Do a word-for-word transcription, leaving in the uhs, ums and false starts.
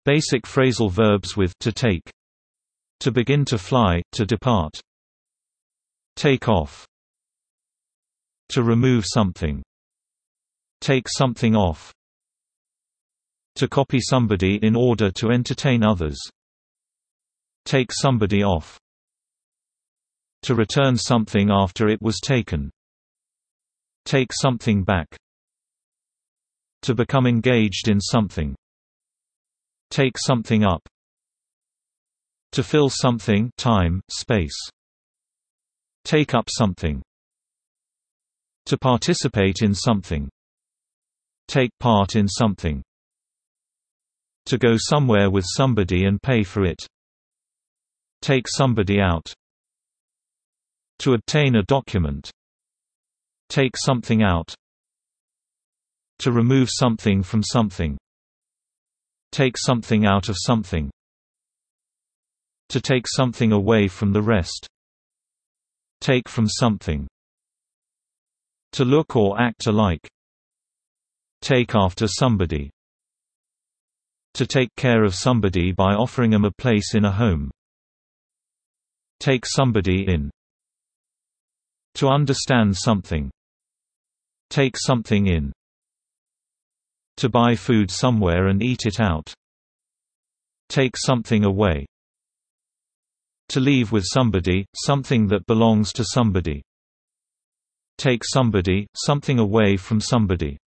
Basic phrasal verbs with to take. To begin to fly, to depart. Take off. To remove something. Take something off. To copy somebody in order to entertain others. Take somebody off. To return something after it was taken. Take something back. To become engaged in something. Take something up. To fill something, time, space. Take up something. To participate in something. Take part in something. To go somewhere with somebody and pay for it. Take somebody out. To obtain a document. Take something out. To remove something from something. Take something out of something. To take something away from the rest. Take from something. To look or act alike. Take after somebody. To take care of somebody by offering them a place in a home. Take somebody in. To understand something. Take something in. To buy food somewhere and eat it out. Take something away. To leave with somebody, something that belongs to somebody. Take somebody, something away from somebody.